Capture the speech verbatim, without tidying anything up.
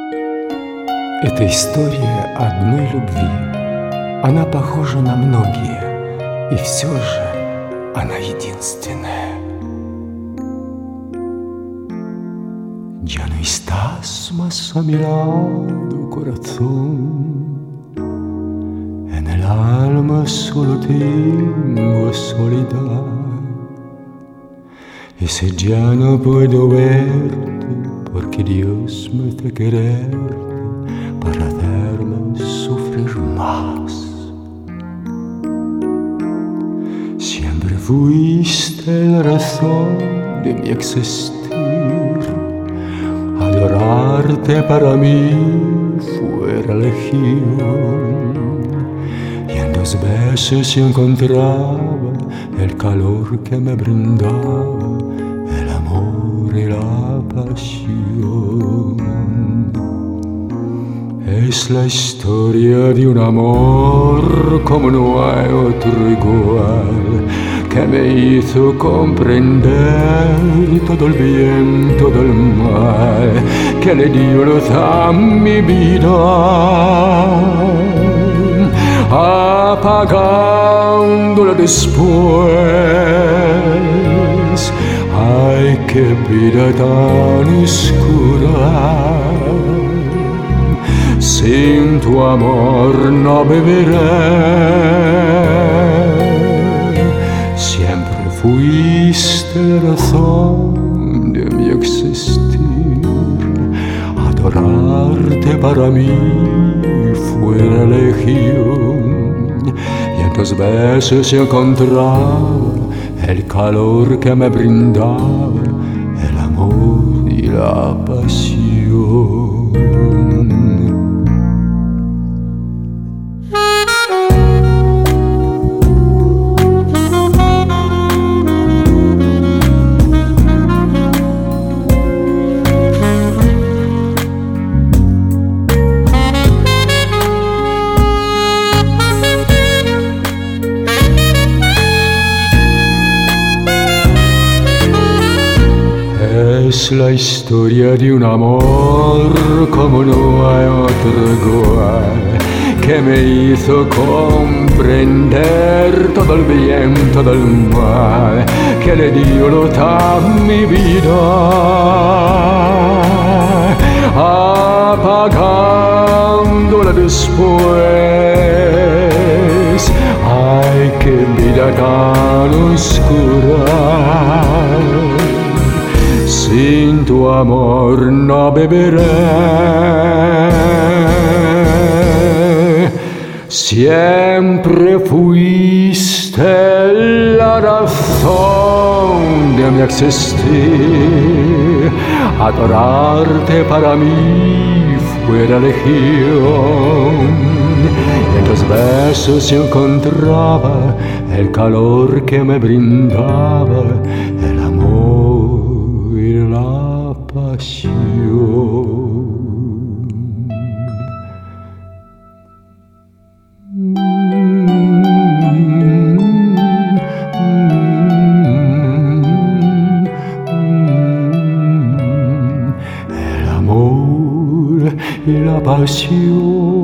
Это история одной любви. Она похожа на многие, и все же она единственная. Ya no estás más a mi lado, corazón. En el alma solo tengo soledad. Y si ya no puedo verte, porque Dios me hace quererte para hacerme sufrir más. Siempre fuiste la razón de mi existir. Adorarte para mí fue religión. Y en dos besos yo encontraba el calor que me brindaba el amor y la pasión. Es la historia de un amor como no hay otro igual, que me hizo comprender todo el bien, todo el mal, que le dio luz a mi vida, apagándola después. Ay, qué vida tan oscura. Sin tu amor no viviré. Siempre fuiste la razón de mi existir. Adorarte para mí fue religión. Y en tus besos yo encontraba el calor que me brindaba el amor y la pasión. Es la historia de un amor como no hay otro igual, que me hizo comprender todo el bien, todo el mal, que le dio luz a mi vida, apagándola después. Ay, qué vida tan oscura. Sin tu amor no beberé. Siempre fuiste la razón de mi existir. Adorarte para mí fue religión. En tus besos yo encontraba el calor que me brindaba el amor y la pasión. El amor y la pasión.